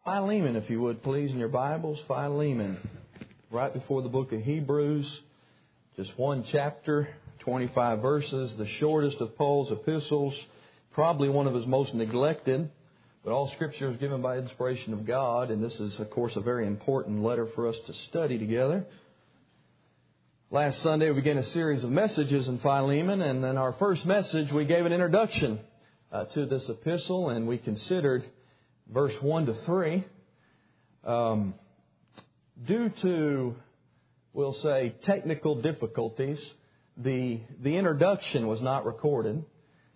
Philemon, if you would, please, in your Bibles. Philemon, right before the book of Hebrews. Just one chapter, 25 verses, the shortest of Paul's epistles, probably one of his most neglected. But all Scripture is given by inspiration of God, and this is, of course, a very important letter for us to study together. Last Sunday, we began a series of messages in Philemon, and in our first message, we gave an introduction to this epistle, and we considered verse 1 to 3. Due to, we'll say, technical difficulties, the introduction was not recorded.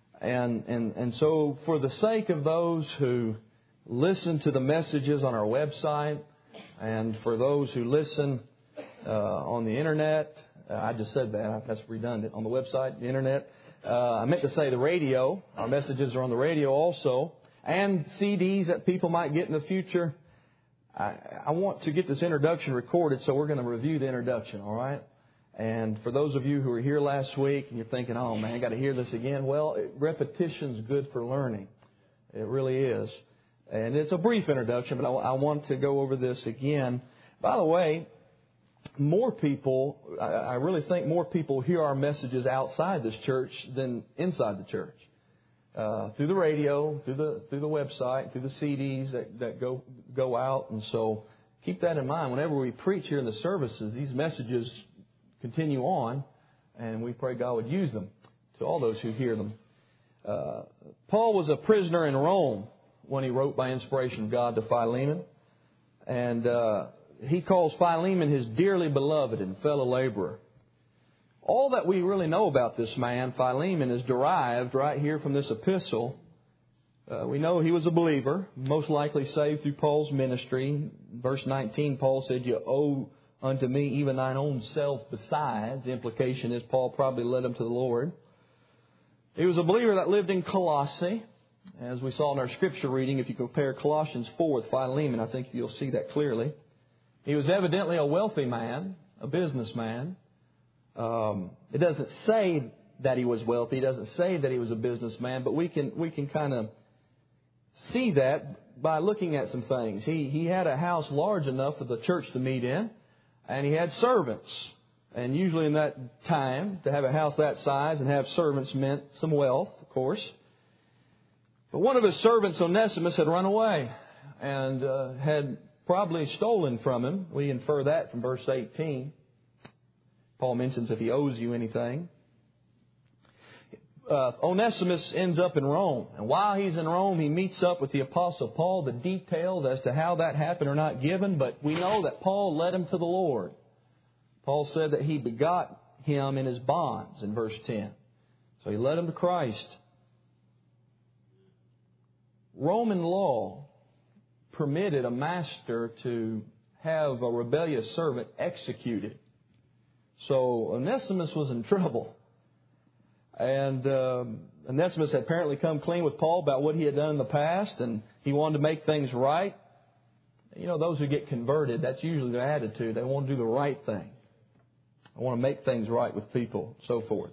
And so for the sake of those who listen to the messages on our website, and for those who listen on the Internet, I just said that, that's redundant, on the website, the Internet. I meant to say the radio. Our messages are on the radio also. And CDs that people might get in the future. I want to get this introduction recorded, so we're going to review the introduction, all right? And for those of you who were here last week and you're thinking, oh man, I got to hear this again. Well, repetition's good for learning. It really is. And it's a brief introduction, but I want to go over this again. By the way, more people, I really think more people hear our messages outside this church than inside the church. Through the radio, through the website, through the CDs that go out. And so keep that in mind. Whenever we preach here in the services, these messages continue on, and we pray God would use them to all those who hear them. Paul was a prisoner in Rome when he wrote by inspiration of God to Philemon. And he calls Philemon his dearly beloved and fellow laborer. All that we really know about this man, Philemon, is derived right here from this epistle. We know he was a believer, most likely saved through Paul's ministry. Verse 19, Paul said, "You owe unto me even thine own self besides." The implication is Paul probably led him to the Lord. He was a believer that lived in Colossae. As we saw in our scripture reading, if you compare Colossians 4 with Philemon, I think you'll see that clearly. He was evidently a wealthy man, a businessman. It doesn't say that he was wealthy. It doesn't say that he was a businessman, but we can kind of see that by looking at some things. He had a house large enough for the church to meet in, and he had servants. And usually in that time, to have a house that size and have servants meant some wealth, of course. But one of his servants, Onesimus, had run away and had probably stolen from him. We infer that from verse 18. Paul mentions if he owes you anything. Onesimus ends up in Rome. And while he's in Rome, he meets up with the Apostle Paul. The details as to how that happened are not given, but we know that Paul led him to the Lord. Paul said that he begot him in his bonds in verse 10. So he led him to Christ. Roman law permitted a master to have a rebellious servant executed. So Onesimus was in trouble. And Onesimus had apparently come clean with Paul about what he had done in the past, and he wanted to make things right. You know, those who get converted, that's usually their attitude. They want to do the right thing. They want to make things right with people, so forth.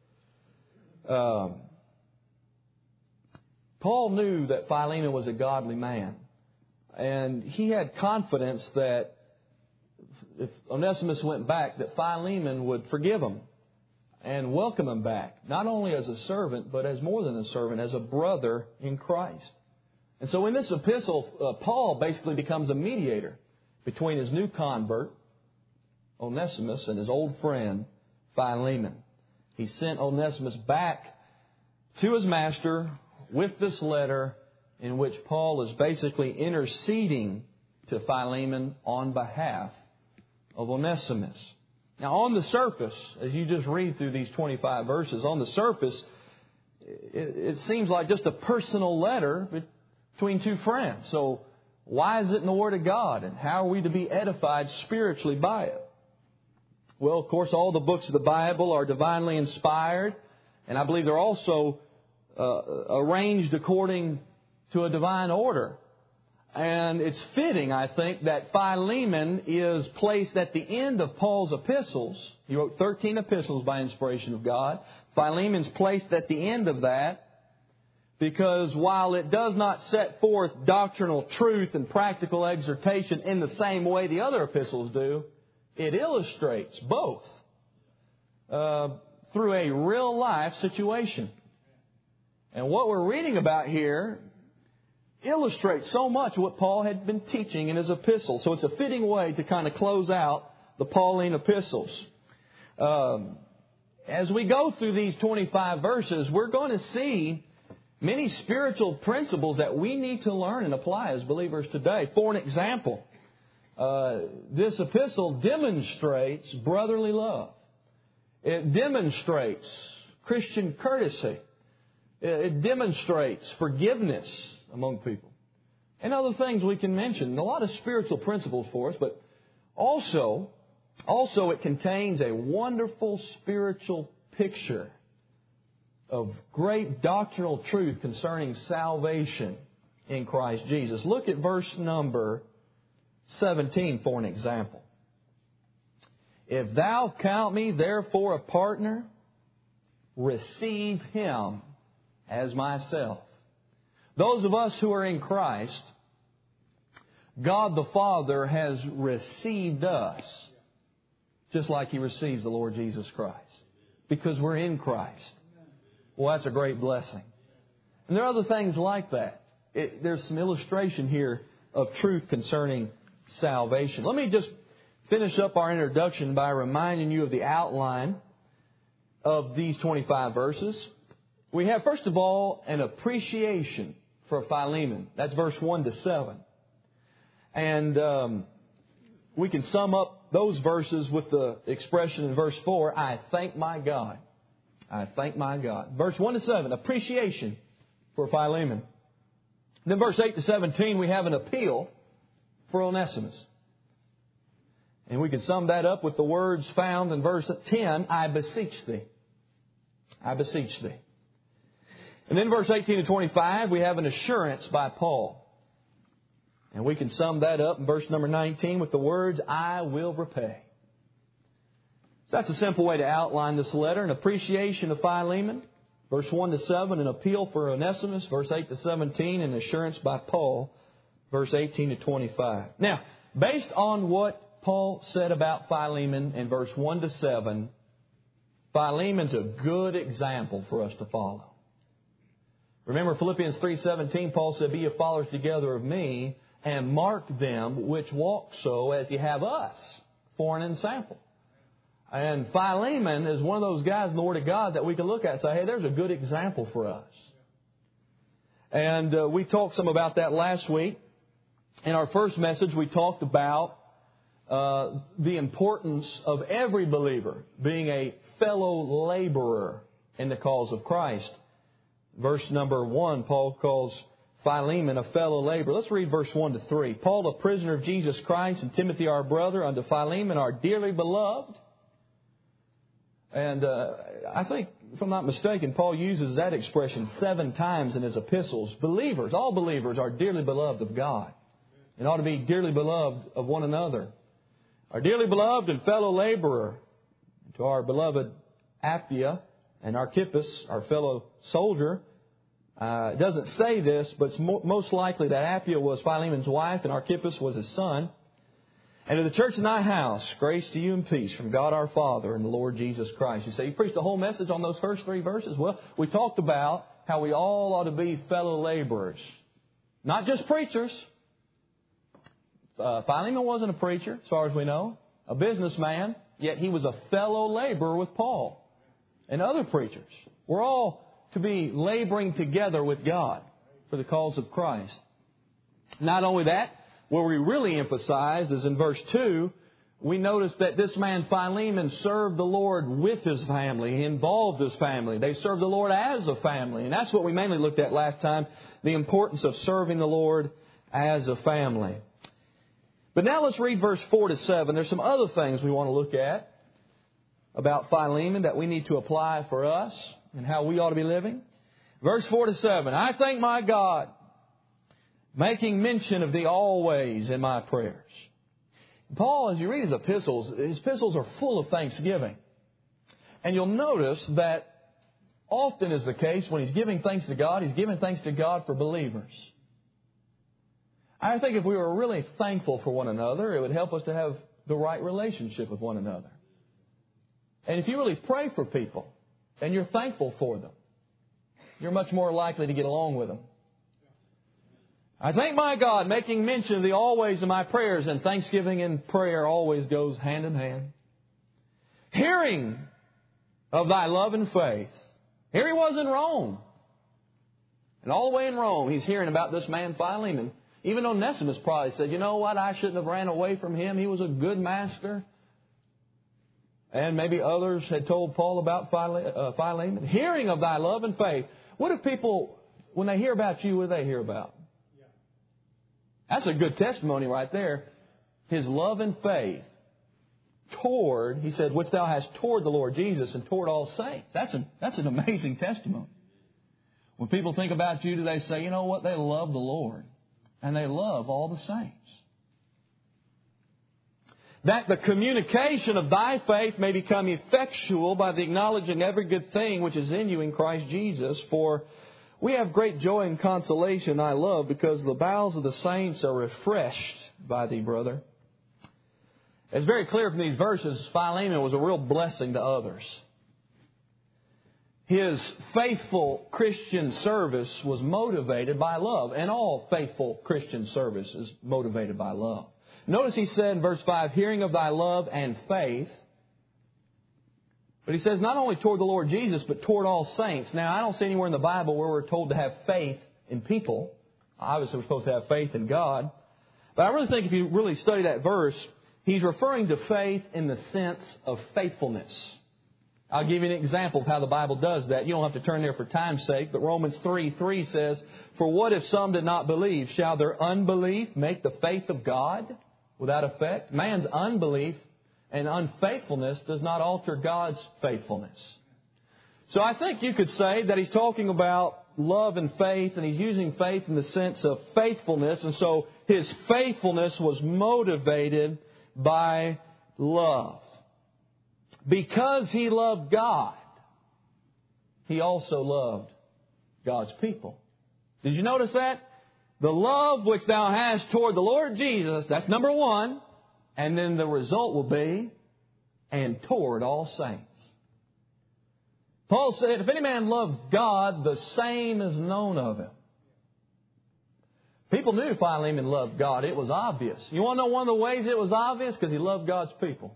Paul knew that Philemon was a godly man, and he had confidence that if Onesimus went back, that Philemon would forgive him and welcome him back, not only as a servant, but as more than a servant, as a brother in Christ. And so in this epistle, Paul basically becomes a mediator between his new convert, Onesimus, and his old friend, Philemon. He sent Onesimus back to his master with this letter in which Paul is basically interceding to Philemon on behalf of Onesimus. Now, on the surface, as you just read through these 25 verses, on the surface, it seems like just a personal letter between two friends. So, why is it in the Word of God? And how are we to be edified spiritually by it? Well, of course, all the books of the Bible are divinely inspired, and I believe they're also arranged according to a divine order. And it's fitting, I think, that Philemon is placed at the end of Paul's epistles. He wrote 13 epistles by inspiration of God. Philemon's placed at the end of that Because while it does not set forth doctrinal truth and practical exhortation in the same way the other epistles do, it illustrates both through a real-life situation. And what we're reading about here illustrates so much what Paul had been teaching in his epistles. So it's a fitting way to kind of close out the Pauline epistles. As we go through these 25 verses, we're going to see many spiritual principles that we need to learn and apply as believers today. For an example, this epistle demonstrates brotherly love. It demonstrates Christian courtesy. It demonstrates forgiveness among people. And other things we can mention. A lot of spiritual principles for us, but also it contains a wonderful spiritual picture of great doctrinal truth concerning salvation in Christ Jesus. Look at verse number 17 for an example. If thou count me therefore a partner, receive him as myself. Those of us who are in Christ, God the Father has received us just like He receives the Lord Jesus Christ. Because we're in Christ. Well, that's a great blessing. And there are other things like that. There's some illustration here of truth concerning salvation. Let me just finish up our introduction by reminding you of the outline of these 25 verses. We have, first of all, an appreciation for Philemon. That's verse 1 to 7. And we can sum up those verses with the expression in verse 4, I thank my God. I thank my God. Verse 1 to 7, appreciation for Philemon. Then verse 8 to 17, we have an appeal for Onesimus. And we can sum that up with the words found in verse 10, I beseech thee. I beseech thee. And then verse 18 to 25, we have an assurance by Paul. And we can sum that up in verse number 19 with the words, I will repay. So that's a simple way to outline this letter. An appreciation of Philemon. Verse 1 to 7, an appeal for Onesimus. Verse 8 to 17, an assurance by Paul. Verse 18 to 25. Now, based on what Paul said about Philemon in verse 1 to 7, Philemon's a good example for us to follow. Remember Philippians 3:17, Paul said, be ye followers together of me, and mark them which walk so as ye have us for an ensample. And Philemon is one of those guys in the Word of God that we can look at and say, hey, there's a good example for us. And we talked some about that last week. In our first message, we talked about the importance of every believer being a fellow laborer in the cause of Christ. Verse number 1, Paul calls Philemon a fellow laborer. Let's read verse 1 to 3. Paul, a prisoner of Jesus Christ, and Timothy, our brother, unto Philemon, our dearly beloved. And I think, if I'm not mistaken, Paul uses that expression 7 times in his epistles. Believers, all believers are dearly beloved of God and ought to be dearly beloved of one another. Our dearly beloved and fellow laborer, to our beloved Apphia and Archippus, our fellow soldier. It doesn't say this, but it's most likely that Apphia was Philemon's wife and Archippus was his son. And to the church in thy house, grace to you and peace from God our Father and the Lord Jesus Christ. You say, you preached the whole message on those first 3 verses? Well, we talked about how we all ought to be fellow laborers. Not just preachers. Philemon wasn't a preacher, as far as we know. A businessman, yet he was a fellow laborer with Paul and other preachers. We're all to be laboring together with God for the cause of Christ. Not only that, where we really emphasize is in verse 2, we notice that this man Philemon served the Lord with his family. He involved his family. They served the Lord as a family. And that's what we mainly looked at last time, the importance of serving the Lord as a family. But now let's read verse 4 to 7. There's some other things we want to look at about Philemon that we need to apply for us and how we ought to be living. Verse 4 to 7. I thank my God, making mention of thee always in my prayers. Paul, as you read his epistles are full of thanksgiving. And you'll notice that often is the case when he's giving thanks to God, he's giving thanks to God for believers. I think if we were really thankful for one another, it would help us to have the right relationship with one another. And if you really pray for people and you're thankful for them, you're much more likely to get along with them. I thank my God, making mention of the always in my prayers, and thanksgiving and prayer always goes hand in hand. Hearing of thy love and faith. Here he was in Rome. And all the way in Rome, he's hearing about this man Philemon. Even Onesimus probably said, you know what, I shouldn't have ran away from him. He was a good master. And maybe others had told Paul about Philemon. Hearing of thy love and faith. What do people, when they hear about you, what do they hear about? That's a good testimony right there. His love and faith toward, he said, which thou hast toward the Lord Jesus and toward all saints. That's an amazing testimony. When people think about you, do they say, you know what, they love the Lord and they love all the saints. That the communication of thy faith may become effectual by the acknowledging every good thing which is in you in Christ Jesus. For we have great joy and consolation, I love, because the bowels of the saints are refreshed by thee, brother. It's very clear from these verses, Philemon was a real blessing to others. His faithful Christian service was motivated by love, and all faithful Christian service is motivated by love. Notice he said in verse 5, hearing of thy love and faith. But he says not only toward the Lord Jesus, but toward all saints. Now, I don't see anywhere in the Bible where we're told to have faith in people. Obviously, we're supposed to have faith in God. But I really think if you really study that verse, he's referring to faith in the sense of faithfulness. I'll give you an example of how the Bible does that. You don't have to turn there for time's sake, but Romans 3:3 says, for what if some did not believe? Shall their unbelief make the faith of God without effect? Man's unbelief and unfaithfulness does not alter God's faithfulness. So I think you could say that he's talking about love and faith, and he's using faith in the sense of faithfulness. And so his faithfulness was motivated by love. Because he loved God, he also loved God's people. Did you notice that? The love which thou hast toward the Lord Jesus, that's number one. And then the result will be, and toward all saints. Paul said, if any man love God, the same is known of him. People knew Philemon loved God. It was obvious. You want to know one of the ways it was obvious? Because he loved God's people.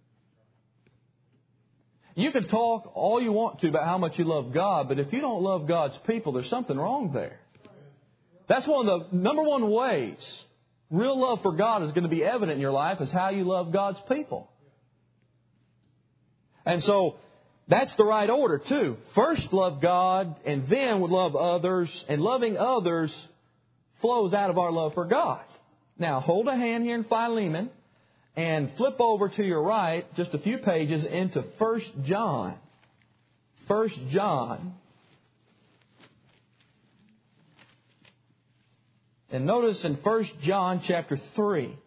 You can talk all you want to about how much you love God, but if you don't love God's people, there's something wrong there. That's one of the number one ways real love for God is going to be evident in your life is how you love God's people. And so that's the right order too. First love God and then would love others. And loving others flows out of our love for God. Now hold a hand here in Philemon and flip over to your right just a few pages into 1 John. 1 John. And notice in 1 John chapter 3.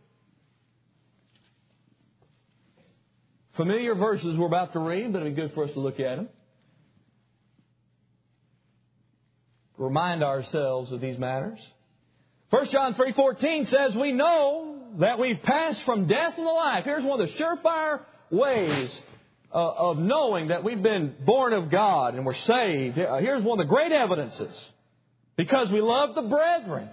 Familiar verses we're about to read, but it'll be good for us to look at them. Remind ourselves of these matters. 1 John 3:14 says, we know that we've passed from death into life. Here's one of the surefire ways of knowing that we've been born of God and we're saved. Here's one of the great evidences. Because we love the brethren.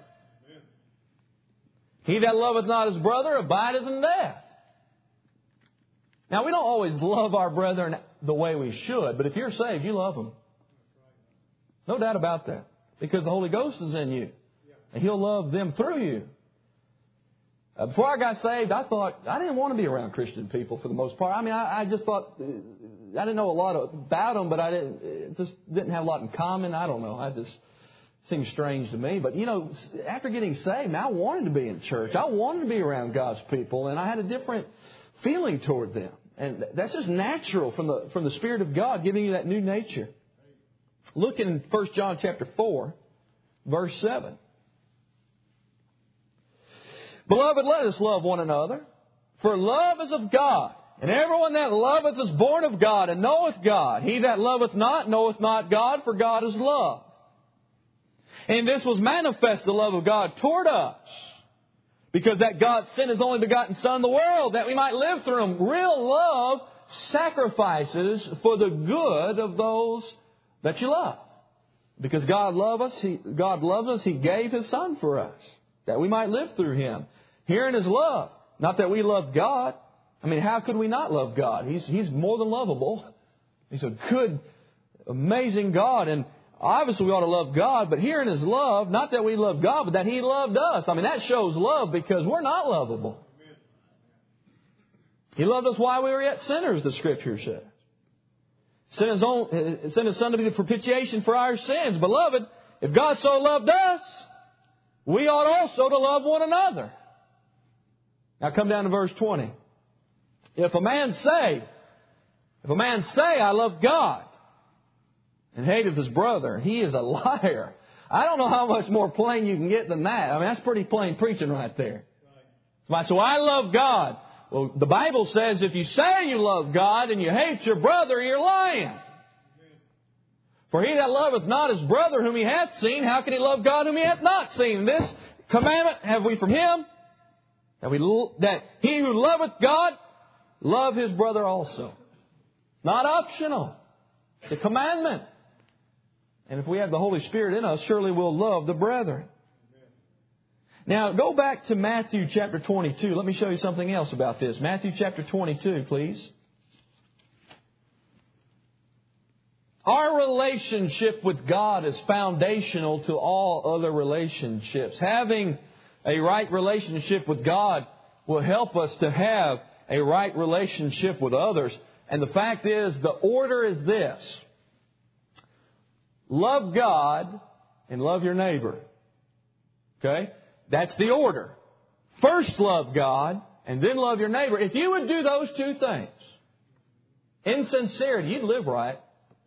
He that loveth not his brother abideth in death. Now, we don't always love our brethren the way we should, but if you're saved, you love them. No doubt about that. Because the Holy Ghost is in you. And He'll love them through you. Before I got saved, I thought, I didn't want to be around Christian people for the most part. I mean, I just thought, I didn't know a lot about them, but just didn't have a lot in common. I don't know. It seemed strange to me. But, you know, after getting saved, I wanted to be in church. I wanted to be around God's people, and I had a different feeling toward them. And that's just natural from the Spirit of God giving you that new nature. Look in 1 John chapter 4, verse 7. Beloved, let us love one another, for love is of God. And everyone that loveth is born of God and knoweth God. He that loveth not knoweth not God, for God is love. And this was manifest, the love of God toward us, because that God sent His only begotten Son in the world, that we might live through Him. Real love sacrifices for the good of those that you love. Because God loves us, He gave His Son for us, that we might live through Him. Herein is love. Not that we love God. I mean, how could we not love God? He's more than lovable. He's a good, amazing God. And obviously we ought to love God. But herein is love. Not that we love God, but that He loved us. I mean, that shows love because we're not lovable. He loved us while we were yet sinners, the Scripture says. Sent His Son to be the propitiation for our sins. Beloved, if God so loved us, we ought also to love one another. Now come down to verse 20. If a man say, I love God, and hateth his brother, he is a liar. I don't know how much more plain you can get than that. I mean, that's pretty plain preaching right there. So I love God. Well, the Bible says if you say you love God and you hate your brother, you're lying. For he that loveth not his brother whom he hath seen, how can he love God whom he hath not seen? This commandment have we from Him, that he who loveth God, love his brother also. Not optional. It's a commandment. And if we have the Holy Spirit in us, surely we'll love the brethren. Now, go back to Matthew chapter 22. Let me show you something else about this. Matthew chapter 22, please. Our relationship with God is foundational to all other relationships. Having a right relationship with God will help us to have a right relationship with others. And the fact is, the order is this. Love God and love your neighbor. Okay? That's the order. First love God and then love your neighbor. If you would do those two things in sincerity, you'd live right.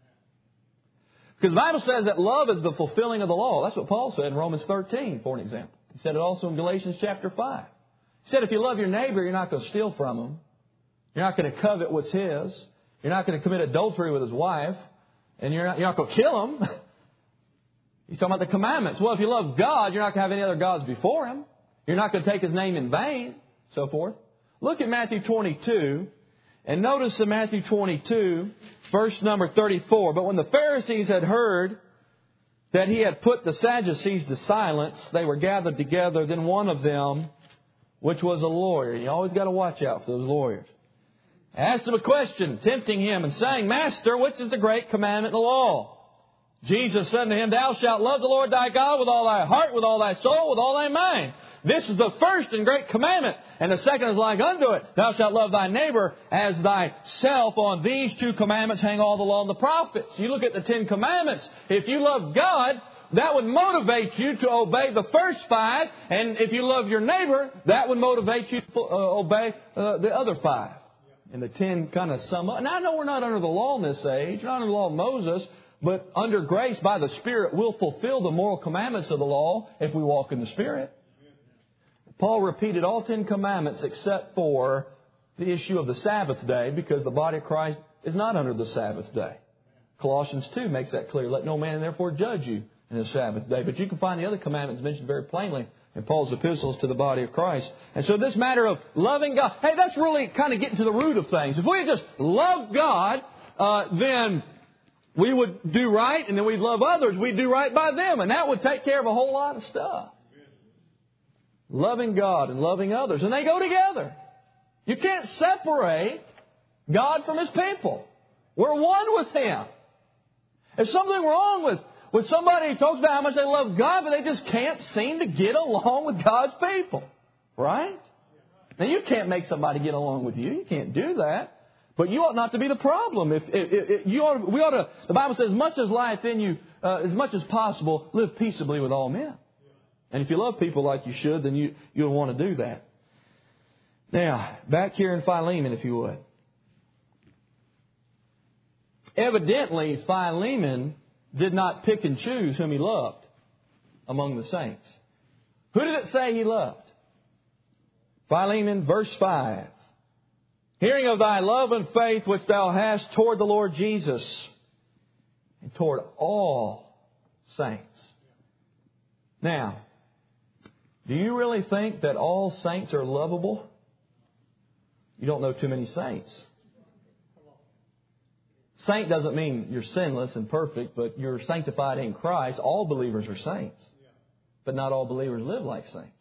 Because the Bible says that love is the fulfilling of the law. That's what Paul said in Romans 13, for an example. He said it also in Galatians chapter 5. He said if you love your neighbor, you're not going to steal from him. You're not going to covet what's his. You're not going to commit adultery with his wife. And you're not going to kill him. He's talking about the commandments. Well, if you love God, you're not going to have any other gods before Him. You're not going to take His name in vain, so forth. Look at Matthew 22, and notice in Matthew 22, verse number 34. But when the Pharisees had heard that He had put the Sadducees to silence, they were gathered together. Then one of them, which was a lawyer, you always got to watch out for those lawyers, asked Him a question, tempting Him and saying, Master, which is the great commandment in the law? Jesus said unto him, Thou shalt love the Lord thy God with all thy heart, with all thy soul, with all thy mind. This is the first and great commandment. And the second is like unto it. Thou shalt love thy neighbor as thyself. On these two commandments hang all the law and the prophets. You look at the 10 commandments. If you love God, that would motivate you to obey the first 5. And if you love your neighbor, that would motivate you to obey the other 5. And the 10 kind of sum up. And I know we're not under the law in this age. We're not under the law of Moses. But under grace, by the Spirit, we'll fulfill the moral commandments of the law if we walk in the Spirit. Paul repeated all 10 commandments except for the issue of the Sabbath day, because the body of Christ is not under the Sabbath day. Colossians 2 makes that clear. Let no man therefore judge you in the Sabbath day. But you can find the other commandments mentioned very plainly in Paul's epistles to the body of Christ. And so this matter of loving God, hey, that's really kind of getting to the root of things. If we just love God, then we would do right, and then we'd love others. We'd do right by them, and that would take care of a whole lot of stuff. Loving God and loving others, and they go together. You can't separate God from His people. We're one with Him. There's something wrong with somebody who talks about how much they love God, but they just can't seem to get along with God's people. Right? Now, you can't make somebody get along with you. You can't do that. But you ought not to be the problem. The Bible says, as much as lieth in you, as much as possible, live peaceably with all men. And if you love people like you should, then you'll want to do that. Now, back here in Philemon, if you would. Evidently, Philemon did not pick and choose whom he loved among the saints. Who did it say he loved? Philemon, verse 5. Hearing of thy love and faith which thou hast toward the Lord Jesus and toward all saints. Now, do you really think that all saints are lovable? You don't know too many saints. Saint doesn't mean you're sinless and perfect, but you're sanctified in Christ. All believers are saints. But not all believers live like saints.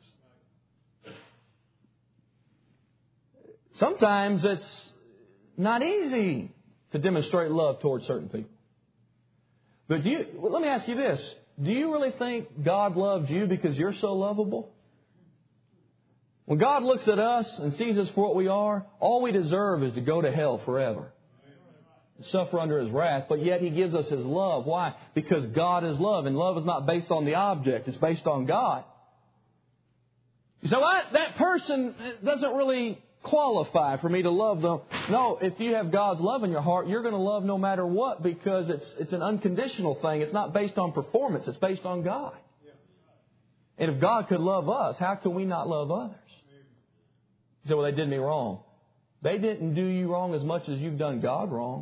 Sometimes it's not easy to demonstrate love towards certain people. But let me ask you this. Do you really think God loved you because you're so lovable? When God looks at us and sees us for what we are, all we deserve is to go to hell forever. Suffer under His wrath, but yet He gives us His love. Why? Because God is love, and love is not based on the object, it's based on God. You say, well, that person doesn't really qualify for me to love them. No, if you have God's love in your heart, you're going to love no matter what, because it's an unconditional thing. It's not based on performance, it's based on God. And if God could love us, how can we not love others? You say, well, they did me wrong. They didn't do you wrong as much as you've done God wrong.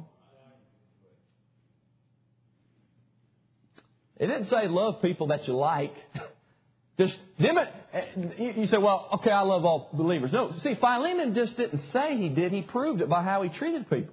It didn't say love people that you like. Just you say, well, okay, I love all believers. No, see, Philemon just didn't say he did. He proved it by how he treated people.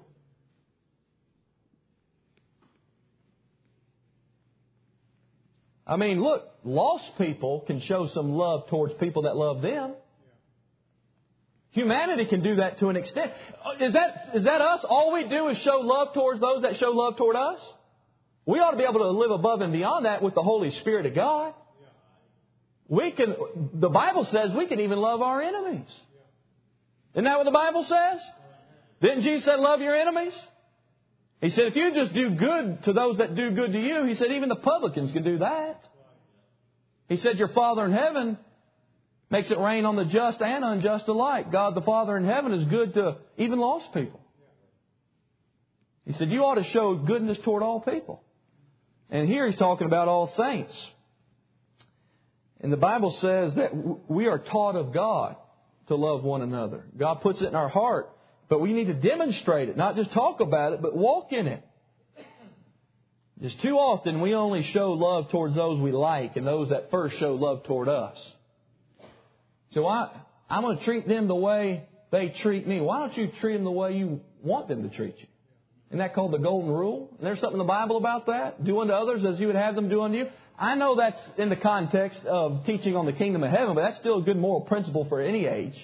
I mean, look, lost people can show some love towards people that love them. Humanity can do that to an extent. Is that us? All we do is show love towards those that show love toward us? We ought to be able to live above and beyond that with the Holy Spirit of God. The Bible says we can even love our enemies. Isn't that what the Bible says? Didn't Jesus say love your enemies? He said if you just do good to those that do good to you, He said even the publicans can do that. He said your Father in heaven makes it rain on the just and unjust alike. God the Father in heaven is good to even lost people. He said you ought to show goodness toward all people. And here He's talking about all saints. And the Bible says that we are taught of God to love one another. God puts it in our heart, but we need to demonstrate it, not just talk about it, but walk in it. Just too often we only show love towards those we like and those that first show love toward us. So I'm going to treat them the way they treat me. Why don't you treat them the way you want them to treat you? Isn't that called the golden rule? And there's something in the Bible about that. Do unto others as you would have them do unto you. I know that's in the context of teaching on the kingdom of heaven, but that's still a good moral principle for any age.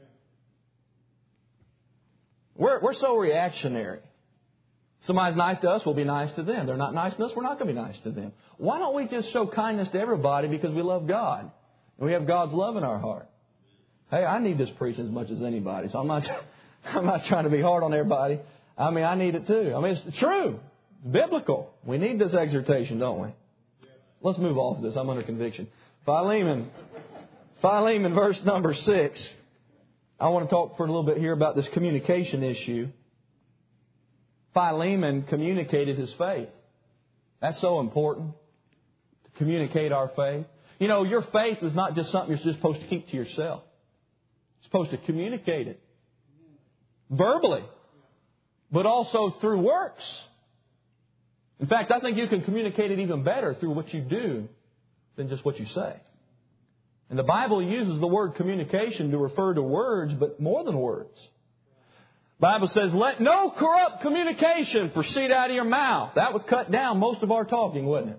We're so reactionary. Somebody's nice to us, we'll be nice to them. They're not nice to us, we're not going to be nice to them. Why don't we just show kindness to everybody because we love God? And we have God's love in our heart. Hey, I need this preaching as much as anybody, so I'm not trying to be hard on everybody. I mean, I need it too. I mean, it's true. It's biblical. We need this exhortation, don't we? Let's move off of this. I'm under conviction. Philemon, verse number 6. I want to talk for a little bit here about this communication issue. Philemon communicated his faith. That's so important, to communicate our faith. You know, your faith is not just something you're just supposed to keep to yourself. You're supposed to communicate it verbally, but also through works. In fact, I think you can communicate it even better through what you do than just what you say. And the Bible uses the word communication to refer to words, but more than words. The Bible says, let no corrupt communication proceed out of your mouth. That would cut down most of our talking, wouldn't it?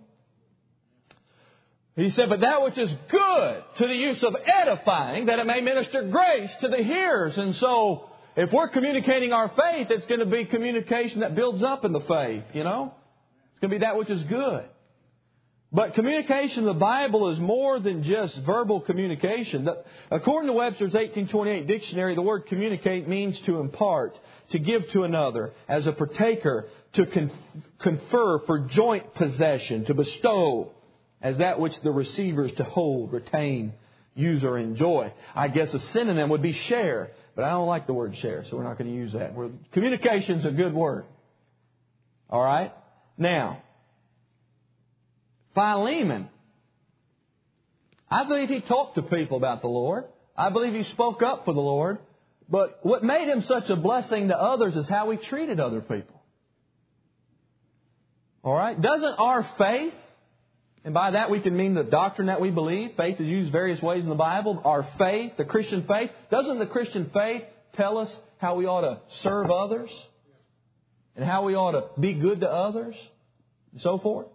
He said, but that which is good to the use of edifying, that it may minister grace to the hearers. And so, if we're communicating our faith, it's going to be communication that builds up in the faith, you know. It's going to be that which is good. But communication in the Bible is more than just verbal communication. According to Webster's 1828 dictionary, the word communicate means to impart, to give to another, as a partaker, to confer for joint possession, to bestow, as that which the receiver is to hold, retain, use, or enjoy. I guess a synonym would be share, but I don't like the word share, so we're not going to use that. Communication's a good word. All right? Now, Philemon, I believe he talked to people about the Lord. I believe he spoke up for the Lord. But what made him such a blessing to others is how he treated other people. All right? Doesn't our faith, and by that we can mean the doctrine that we believe, faith is used various ways in the Bible, our faith, the Christian faith, doesn't the Christian faith tell us how we ought to serve others? And how we ought to be good to others? And so forth?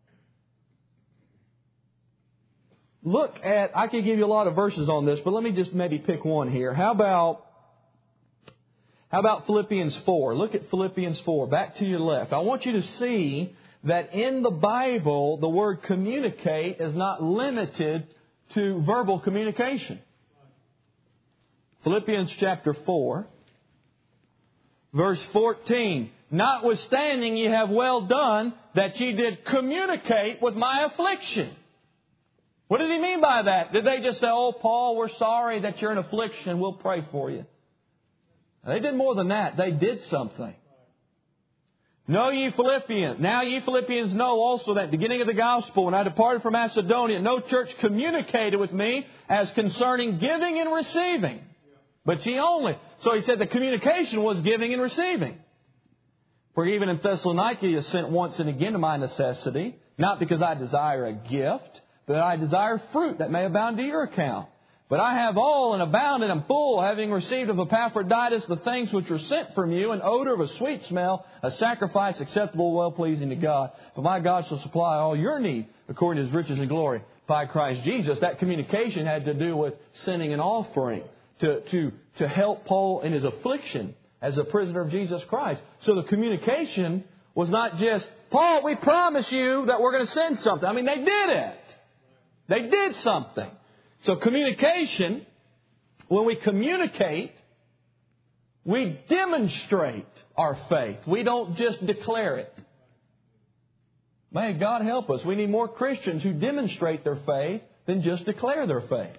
Look at, I could give you a lot of verses on this, but let me just maybe pick one here. How about Philippians 4? Look at Philippians 4, back to your left. I want you to see that in the Bible, the word communicate is not limited to verbal communication. Philippians chapter 4, verse 14. Notwithstanding, ye have well done that ye did communicate with my affliction. What did he mean by that? Did they just say, oh, Paul, we're sorry that you're in affliction. We'll pray for you. They did more than that. They did something. Know ye Philippians. Now ye Philippians know also that at the beginning of the gospel, when I departed from Macedonia, no church communicated with me as concerning giving and receiving. But ye only. So he said the communication was giving and receiving. For even in Thessalonica ye sent once and again to my necessity, not because I desire a gift, but I desire fruit that may abound to your account. But I have all and abound and am full, having received of Epaphroditus the things which were sent from you, an odor of a sweet smell, a sacrifice acceptable, well-pleasing to God. For my God shall supply all your need according to His riches and glory by Christ Jesus. That communication had to do with sending an offering to help Paul in his affliction as a prisoner of Jesus Christ. So the communication was not just, Paul, we promise you that we're going to send something. I mean, they did it. They did something. So communication, when we communicate, we demonstrate our faith. We don't just declare it. May God help us. We need more Christians who demonstrate their faith than just declare their faith.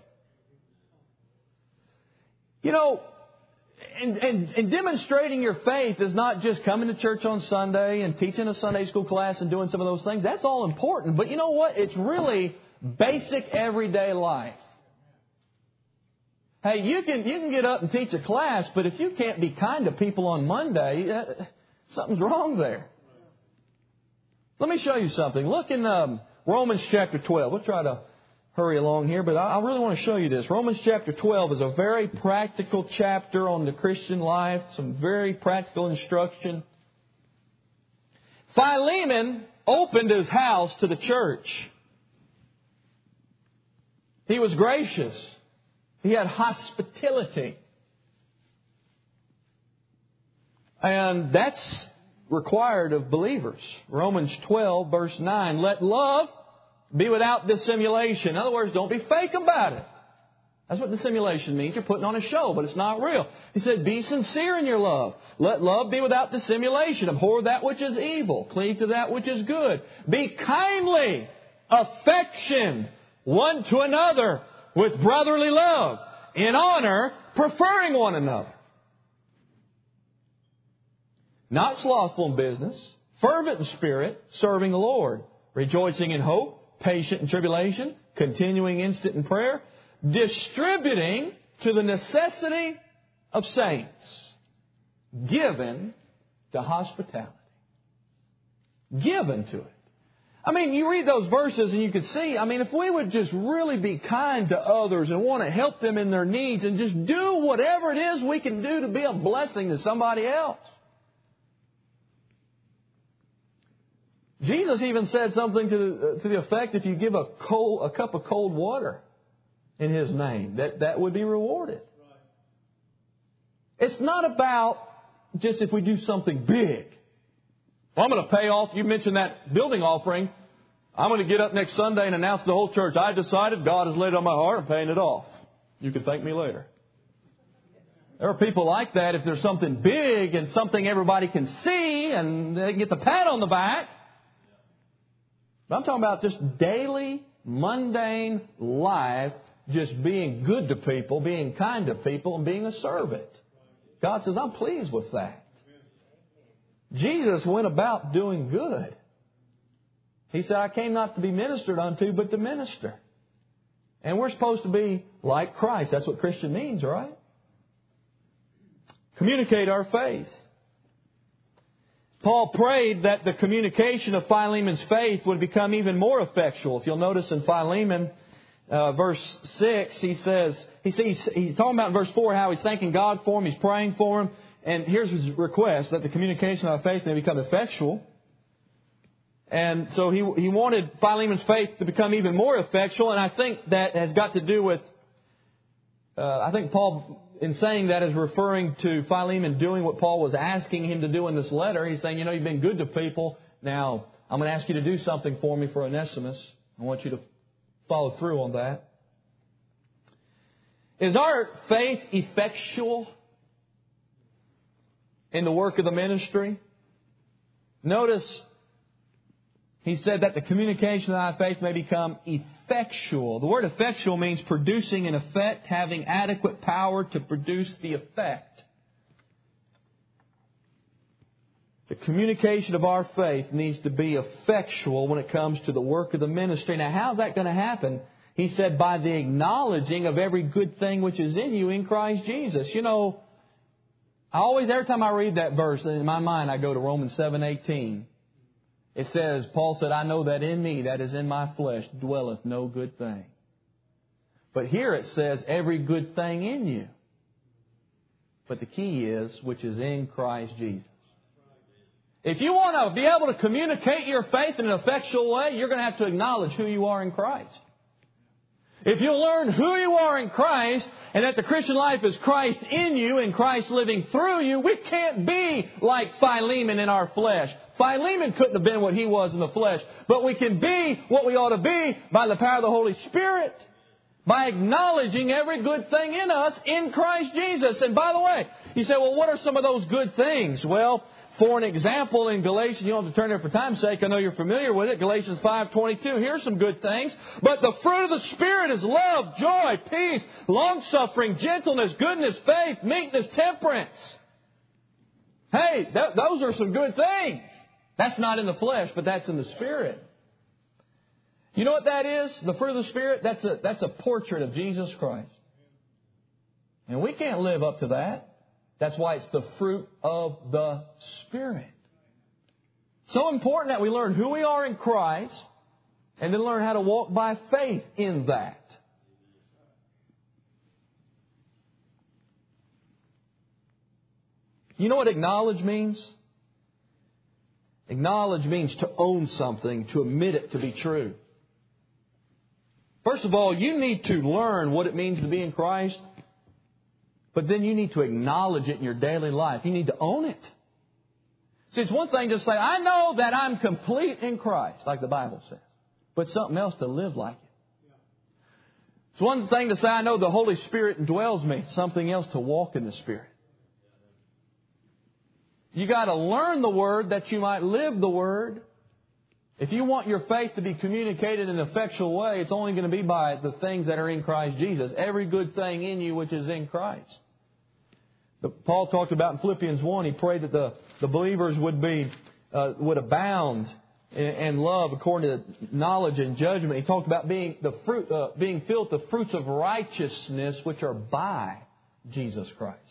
You know, and demonstrating your faith is not just coming to church on Sunday and teaching a Sunday school class and doing some of those things. That's all important. But you know what? It's really basic everyday life. Hey, you can get up and teach a class, but if you can't be kind to people on Monday, something's wrong there. Let me show you something. Look in Romans chapter 12. We'll try to hurry along here, but I really want to show you this. Romans chapter 12 is a very practical chapter on the Christian life, some very practical instruction. Philemon opened his house to the church. He was gracious. He had hospitality. And that's required of believers. Romans 12, verse 9. Let love be without dissimulation. In other words, don't be fake about it. That's what dissimulation means. You're putting on a show, but it's not real. He said, be sincere in your love. Let love be without dissimulation. Abhor that which is evil. Cleave to that which is good. Be kindly affectioned one to another with brotherly love, in honor, preferring one another. Not slothful in business, fervent in spirit, serving the Lord, rejoicing in hope, patient in tribulation, continuing instant in prayer, distributing to the necessity of saints, given to hospitality. Given to it. I mean, you read those verses and you can see, I mean, if we would just really be kind to others and want to help them in their needs and just do whatever it is we can do to be a blessing to somebody else. Jesus even said something to the effect, if you give a cup of cold water in His name, that would be rewarded. It's not about just if we do something big. Well, I'm going to pay off. You mentioned that building offering. I'm going to get up next Sunday and announce to the whole church, I decided, God has laid it on my heart, I'm paying it off. You can thank me later. There are people like that. If there's something big and something everybody can see and they can get the pat on the back. But I'm talking about just daily, mundane life, just being good to people, being kind to people, and being a servant. God says, I'm pleased with that. Jesus went about doing good. He said, I came not to be ministered unto, but to minister. And we're supposed to be like Christ. That's what Christian means, right? communicate our faith. Paul prayed that the communication of Philemon's faith would become even more effectual. If you'll notice in Philemon, verse 6, he's talking about in verse 4 how he's thanking God for him, he's praying for him. And here's his request, that the communication of our faith may become effectual. And so he wanted Philemon's faith to become even more effectual. And I think that has got to do with, I think Paul, in saying that, is referring to Philemon doing what Paul was asking him to do in this letter. He's saying, you've been good to people. Now, I'm going to ask you to do something for me for Onesimus. I want you to follow through on that. Is our faith effectual in the work of the ministry? Notice, he said that the communication of our faith may become effectual. The word effectual means producing an effect, having adequate power to produce the effect. The communication of our faith needs to be effectual when it comes to the work of the ministry. Now, how's that going to happen? He said, by the acknowledging of every good thing which is in you in Christ Jesus. Every time I read that verse, in my mind I go to Romans 7:18. It says, Paul said, I know that in me, that is in my flesh, dwelleth no good thing. But here it says, every good thing in you. But the key is, which is in Christ Jesus. If you want to be able to communicate your faith in an effectual way, you're going to have to acknowledge who you are in Christ. If you learn who you are in Christ, and that the Christian life is Christ in you and Christ living through you, we can't be like Philemon in our flesh. Philemon couldn't have been what he was in the flesh. But we can be what we ought to be by the power of the Holy Spirit. By acknowledging every good thing in us in Christ Jesus. And by the way, you say, well, what are some of those good things? Well, for an example, in Galatians, you don't have to turn there for time's sake. I know you're familiar with it. Galatians 5:22. Here's some good things. But the fruit of the Spirit is love, joy, peace, long-suffering, gentleness, goodness, faith, meekness, temperance. Hey, those are some good things. That's not in the flesh, but that's in the Spirit. You know what that is? The fruit of the Spirit? That's a portrait of Jesus Christ. And we can't live up to that. That's why it's the fruit of the Spirit. So important that we learn who we are in Christ and then learn how to walk by faith in that. You know what acknowledge means? Acknowledge means to own something, to admit it to be true. First of all, you need to learn what it means to be in Christ. But then you need to acknowledge it in your daily life. You need to own it. See, it's one thing to say, I know that I'm complete in Christ, like the Bible says. But something else to live like it. It's one thing to say, I know the Holy Spirit indwells me. Something else to walk in the Spirit. You got to learn the Word that you might live the Word. If you want your faith to be communicated in an effectual way, it's only going to be by the things that are in Christ Jesus. Every good thing in you which is in Christ. Paul talked about in Philippians 1, he prayed that the believers would abound in love according to knowledge and judgment. He talked about being filled with the fruits of righteousness which are by Jesus Christ.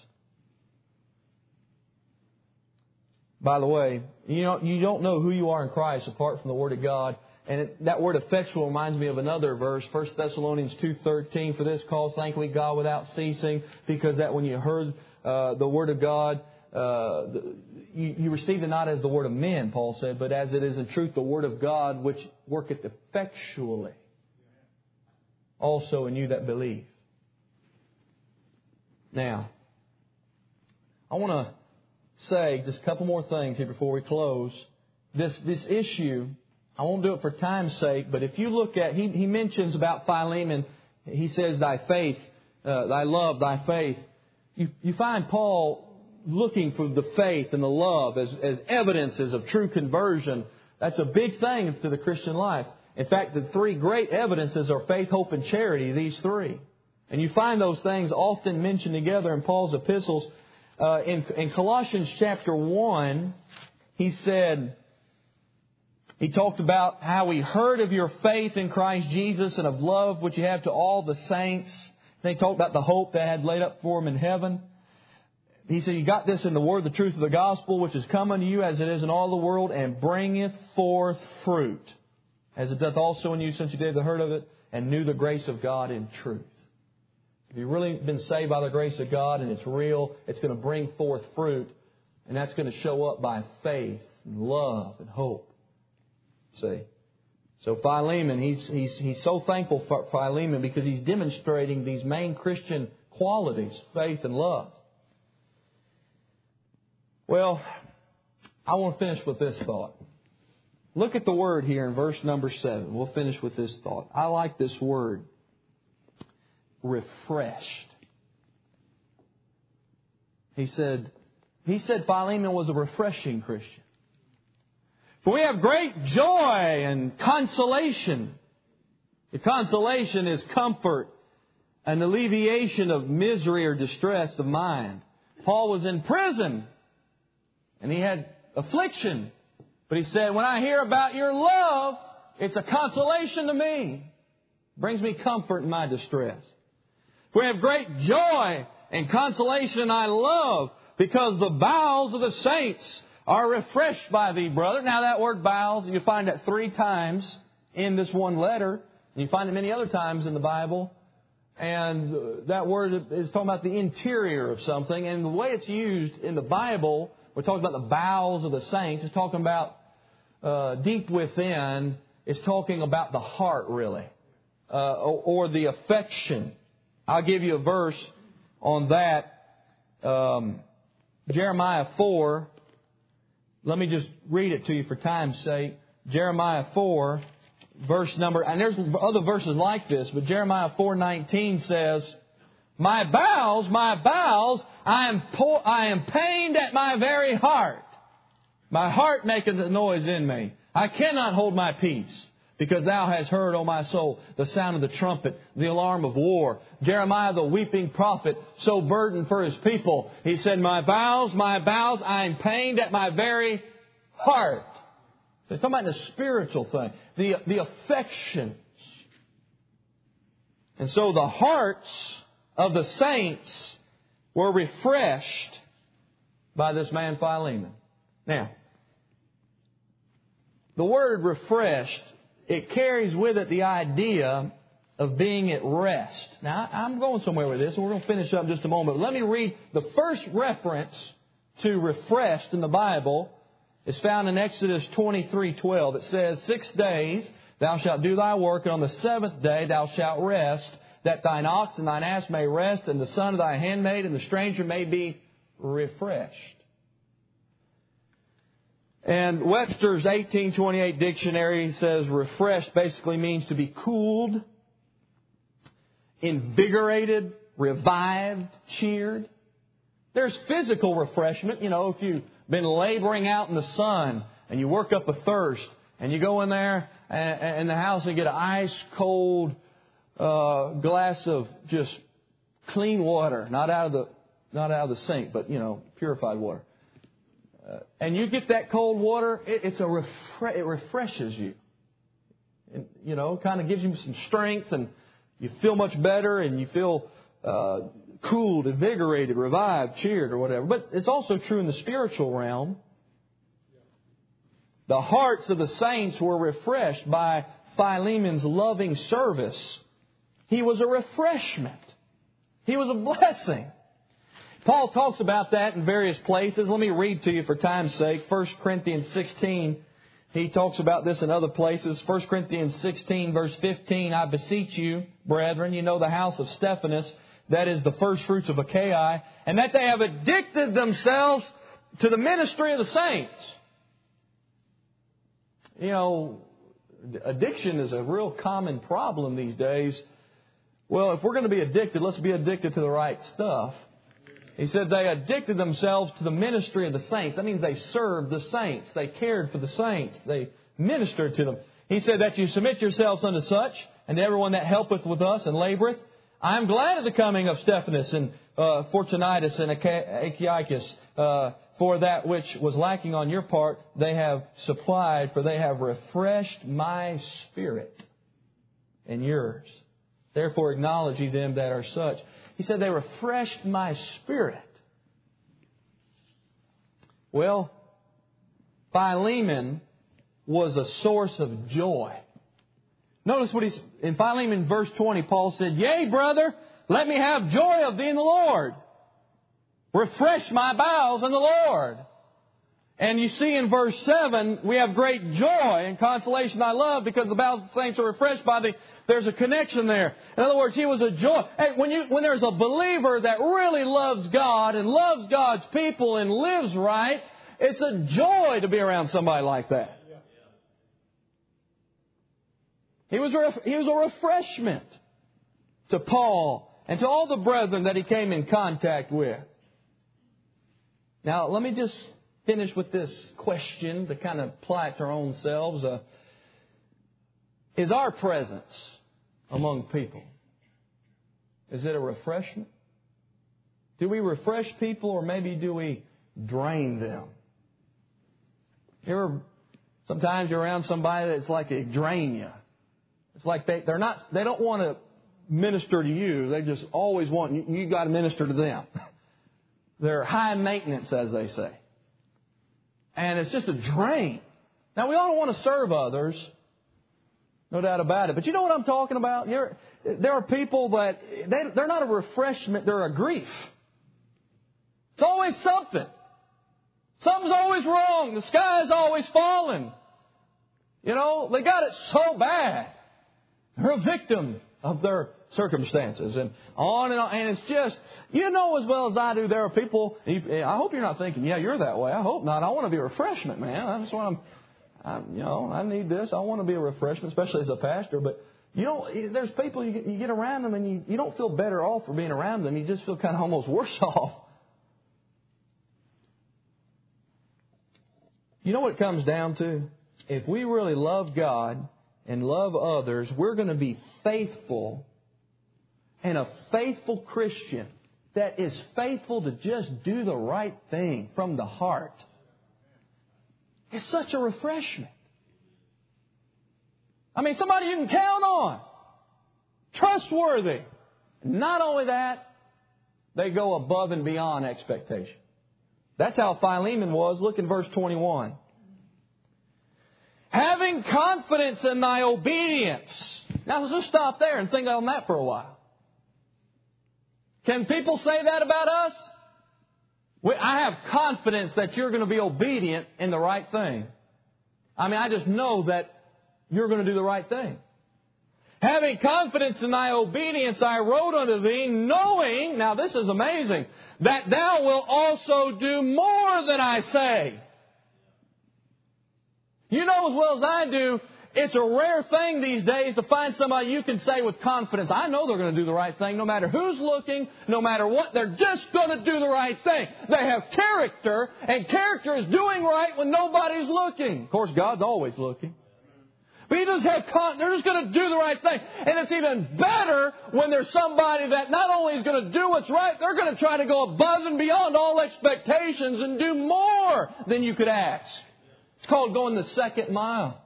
By the way, you don't know who you are in Christ apart from the Word of God. And that word effectual reminds me of another verse, 1 Thessalonians 2:13. For this cause thank we God without ceasing, because that when you heard the Word of God, you received it not as the word of men, Paul said, but as it is in truth the Word of God, which worketh effectually also in you that believe. Now, I want to say just a couple more things here before we close. This issue, I won't do it for time's sake, but if you look at, he mentions about Philemon, he says, thy faith, thy love, thy faith. You find Paul looking for the faith and the love as evidences of true conversion. That's a big thing to the Christian life. In fact, the three great evidences are faith, hope, and charity, these three. And you find those things often mentioned together in Paul's epistles. In Colossians chapter 1, he talked about how he heard of your faith in Christ Jesus and of love which you have to all the saints. They talked about the hope they had laid up for him in heaven. he said, you got this in the word, the truth of the gospel, which is come unto you as it is in all the world, and bringeth forth fruit, as it doth also in you since you have heard of it, and knew the grace of God in truth. If you've really been saved by the grace of God and it's real, it's going to bring forth fruit, and that's going to show up by faith and love and hope. See? So Philemon, he's so thankful for Philemon because he's demonstrating these main Christian qualities, faith and love. Well, I want to finish with this thought. Look at the word here in verse number 7. We'll finish with this thought. I like this word, refreshed. He said Philemon was a refreshing Christian. For we have great joy and consolation. The consolation is comfort, an alleviation of misery or distress of mind. Paul was in prison and he had affliction. But he said, when I hear about your love, it's a consolation to me. It brings me comfort in my distress. We have great joy and consolation in thy love, because the bowels of the saints are refreshed by thee, brother. Now that word bowels, you find that 3 times in this one letter. And you find it many other times in the Bible. And that word is talking about the interior of something. And the way it's used in the Bible, we're talking about the bowels of the saints. It's talking about deep within. It's talking about the heart, really. Or the affection. I'll give you a verse on that. Jeremiah 4. Let me just read it to you for time's sake. Jeremiah 4, verse number... And there's other verses like this, but Jeremiah 4:19 says, my bowels, I am pained at my very heart. My heart maketh a noise in me. I cannot hold my peace, because thou hast heard, O my soul, the sound of the trumpet, the alarm of war. Jeremiah, the weeping prophet, so burdened for his people, he said, my bowels, I am pained at my very heart. So he's talking about the spiritual thing, the affections. And so the hearts of the saints were refreshed by this man Philemon. Now, the word refreshed, it carries with it the idea of being at rest. Now, I'm going somewhere with this, and we're going to finish up in just a moment. But let me read the first reference to refreshed in the Bible. Is found in Exodus 23:12. It says, 6 days thou shalt do thy work, and on the 7th day thou shalt rest, that thine ox and thine ass may rest, and the son of thy handmaid and the stranger may be refreshed. And Webster's 1828 dictionary says refreshed basically means to be cooled, invigorated, revived, cheered. There's physical refreshment. You know, if you've been laboring out in the sun and you work up a thirst and you go in there in the house and get an ice cold glass of just clean water, not out of the sink, but, you know, purified water. And you get that cold water, it refreshes you. And, you know, kind of gives you some strength, and you feel much better, and you feel cooled, invigorated, revived, cheered, or whatever. But it's also true in the spiritual realm. The hearts of the saints were refreshed by Philemon's loving service. He was a refreshment. He was a blessing. Paul talks about that in various places. Let me read to you for time's sake. 1 Corinthians 16, he talks about this in other places. 1 Corinthians 16, verse 15, I beseech you, brethren, you know the house of Stephanas, that is the first fruits of Achaia, and that they have addicted themselves to the ministry of the saints. You know, addiction is a real common problem these days. Well, if we're going to be addicted, let's be addicted to the right stuff. He said they addicted themselves to the ministry of the saints. That means they served the saints. They cared for the saints. They ministered to them. He said that you submit yourselves unto such, and to everyone that helpeth with us and laboreth. I am glad of the coming of Stephanas and Fortunatus and Achaicus, for that which was lacking on your part they have supplied, for they have refreshed my spirit and yours. Therefore acknowledge ye them that are such. He said they refreshed my spirit. Well, Philemon was a source of joy. Notice what in Philemon verse 20, Paul said, "Yea, brother, let me have joy of thee in the Lord. Refresh my bowels in the Lord." And you see in verse 7, we have great joy and consolation I love because the bowels of the saints are refreshed by thee. There's a connection there. In other words, he was a joy. Hey, when there's a believer that really loves God and loves God's people and lives right, it's a joy to be around somebody like that. He was a refreshment to Paul and to all the brethren that he came in contact with. Now, let me just finish with this question to kind of apply it to our own selves. Is our presence among people, is it a refreshment? Do we refresh people, or maybe do we drain them? Sometimes you're around somebody that's like they drain you. It's like they don't want to minister to you. They just always want you got to minister to them. They're high maintenance, as they say. And it's just a drain. Now, we all want to serve others, no doubt about it. But you know what I'm talking about? There are people that they're not a refreshment, they're a grief. It's always something. Something's always wrong. The sky's always falling. You know, they got it so bad. They're a victim of their circumstances and on. And it's just, you know as well as I do, there are people, I hope you're not thinking, yeah, you're that way. I hope not. I want to be a refreshment, man. That's what I need this. I want to be a refreshment, especially as a pastor. But, there's people, you get around them and you don't feel better off for being around them. You just feel kind of almost worse off. You know what it comes down to? If we really love God and love others, we're going to be faithful. And a faithful Christian that is faithful to just do the right thing from the heart is such a refreshment. I mean, somebody you can count on. Trustworthy. Not only that, they go above and beyond expectation. That's how Philemon was. Look in verse 21. Having confidence in thy obedience. Now, let's just stop there and think on that for a while. Can people say that about us? I have confidence that you're going to be obedient in the right thing. I mean, I just know that you're going to do the right thing. Having confidence in thy obedience, I wrote unto thee, knowing, now this is amazing, that thou wilt also do more than I say. You know as well as I do, it's a rare thing these days to find somebody you can say with confidence, I know they're going to do the right thing. No matter who's looking, no matter what, they're just going to do the right thing. They have character, and character is doing right when nobody's looking. Of course, God's always looking. But they're just going to do the right thing. And it's even better when there's somebody that not only is going to do what's right, they're going to try to go above and beyond all expectations and do more than you could ask. It's called going the second mile.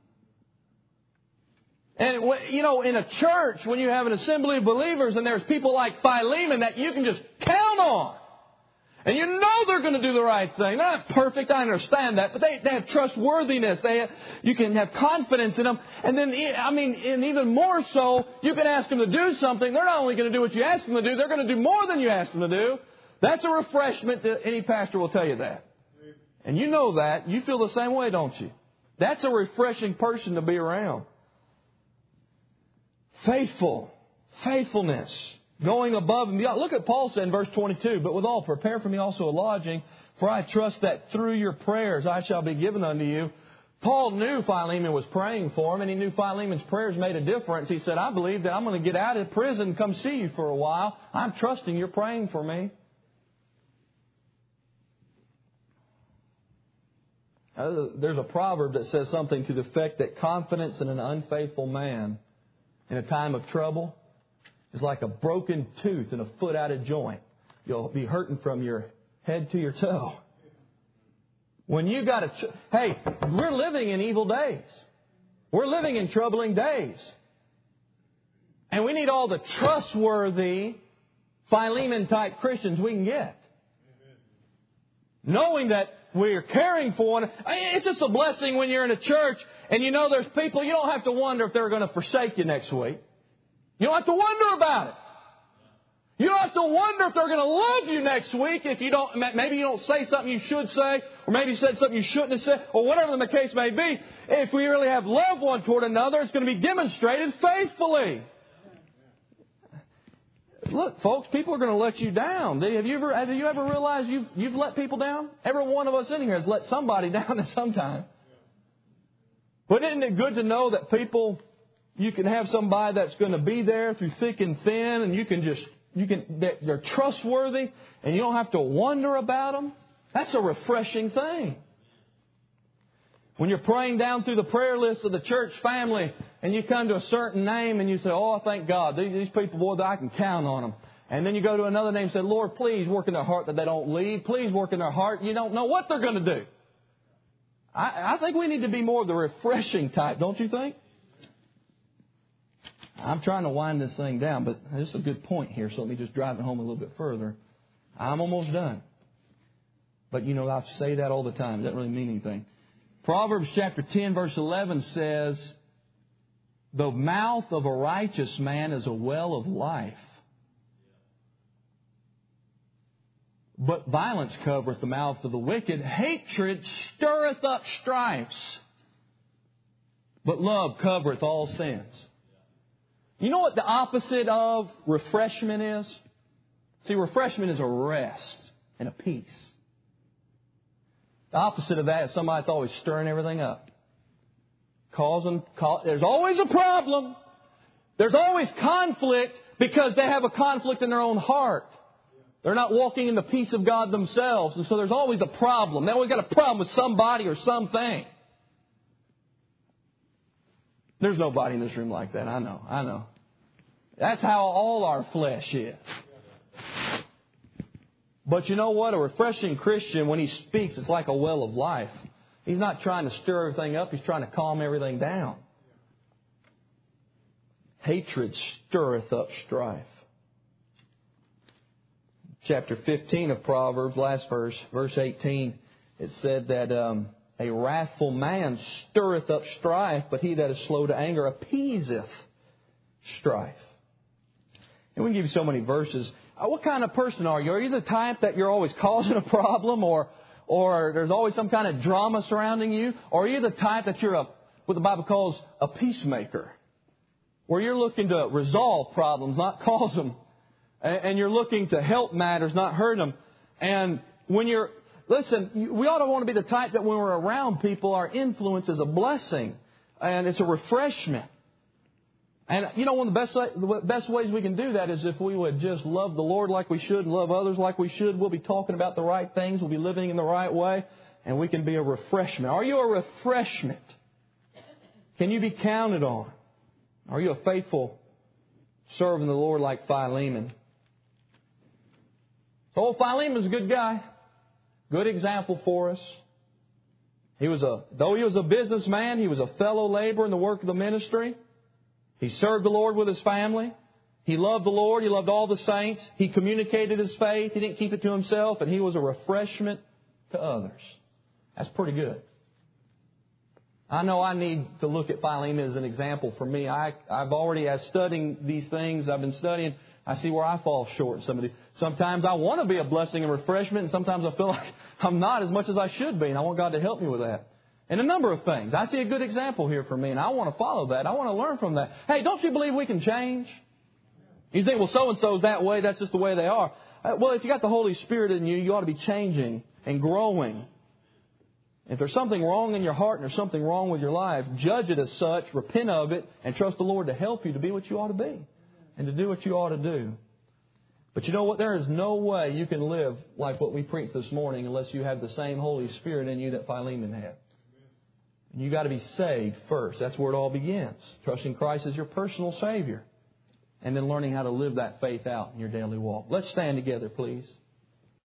And, in a church, when you have an assembly of believers and there's people like Philemon that you can just count on. And you know they're going to do the right thing. They're not perfect, I understand that. But they have trustworthiness. You can have confidence in them. And then, and even more so, you can ask them to do something. They're not only going to do what you ask them to do, they're going to do more than you ask them to do. That's a refreshment. Any pastor will tell you that. And you know that. You feel the same way, don't you? That's a refreshing person to be around. Faithfulness, going above and beyond. Look at Paul said in verse 22, but withal prepare for me also a lodging, for I trust that through your prayers I shall be given unto you. Paul knew Philemon was praying for him, and he knew Philemon's prayers made a difference. He said, I believe that I'm going to get out of prison and come see you for a while. I'm trusting you're praying for me. There's a proverb that says something to the effect that confidence in an unfaithful man in a time of trouble is like a broken tooth and a foot out of joint. You'll be hurting from your head to your toe. When you got hey, we're living in evil days. We're living in troubling days. And we need all the trustworthy Philemon-type Christians we can get. Knowing that we're caring for one. It's just a blessing when you're in a church and you know there's people, you don't have to wonder if they're going to forsake you next week. You don't have to wonder about it. You don't have to wonder if they're going to love you next week if you don't, maybe you don't say something you should say, or maybe you said something you shouldn't have said, or whatever the case may be. If we really have love one toward another, it's going to be demonstrated faithfully. Look, folks, people are going to let you down. Have you ever realized you've let people down? Every one of us in here has let somebody down at some time. But isn't it good to know that people, you can have somebody that's going to be there through thick and thin, and they're trustworthy, and you don't have to wonder about them? That's a refreshing thing. When you're praying down through the prayer list of the church family and you come to a certain name and you say, oh, thank God, these people, boy, I can count on them. And then you go to another name and say, Lord, please work in their heart that they don't leave. Please work in their heart. You don't know what they're going to do. I think we need to be more of the refreshing type, don't you think? I'm trying to wind this thing down, but this is a good point here, so let me just drive it home a little bit further. I'm almost done. But, I say that all the time. It doesn't really mean anything. Proverbs chapter 10, verse 11 says, the mouth of a righteous man is a well of life, but violence covereth the mouth of the wicked. Hatred stirreth up strifes, but love covereth all sins. You know what the opposite of refreshment is? See, refreshment is a rest and a peace. The opposite of that is somebody that's always stirring everything up. There's always a problem. There's always conflict because they have a conflict in their own heart. They're not walking in the peace of God themselves. And so there's always a problem. They always got a problem with somebody or something. There's nobody in this room like that. I know. That's how all our flesh is. But you know what? A refreshing Christian, when he speaks, it's like a well of life. He's not trying to stir everything up. He's trying to calm everything down. Hatred stirreth up strife. Chapter 15 of Proverbs, last verse, verse 18, it said that a wrathful man stirreth up strife, but he that is slow to anger appeaseth strife. And we can give you so many verses. What kind of person are you? Are you the type that you're always causing a problem, or there's always some kind of drama surrounding you? Or are you the type that you're what the Bible calls a peacemaker, where you're looking to resolve problems, not cause them, and you're looking to help matters, not hurt them? And when we ought to want to be the type that when we're around people, our influence is a blessing and it's a refreshment. And, one of the best ways we can do that is if we would just love the Lord like we should and love others like we should. We'll be talking about the right things. We'll be living in the right way. And we can be a refreshment. Are you a refreshment? Can you be counted on? Are you a faithful servant of the Lord like Philemon? So Philemon's a good guy. Good example for us. Though he was a businessman, he was a fellow laborer in the work of the ministry. He served the Lord with his family. He loved the Lord. He loved all the saints. He communicated his faith. He didn't keep it to himself. And he was a refreshment to others. That's pretty good. I know I need to look at Philemon as an example for me. as studying these things I've been studying, I see where I fall short. Sometimes I want to be a blessing and refreshment, and sometimes I feel like I'm not as much as I should be. And I want God to help me with that. And a number of things. I see a good example here for me, and I want to follow that. I want to learn from that. Hey, don't you believe we can change? You think, well, so-and-so's that way. That's just the way they are. Well, if you got the Holy Spirit in you, you ought to be changing and growing. If there's something wrong in your heart and there's something wrong with your life, judge it as such, repent of it, and trust the Lord to help you to be what you ought to be and to do what you ought to do. But you know what? There is no way you can live like what we preached this morning unless you have the same Holy Spirit in you that Philemon had. You got to be saved first. That's where it all begins. Trusting Christ as your personal Savior. And then learning how to live that faith out in your daily walk. Let's stand together, please.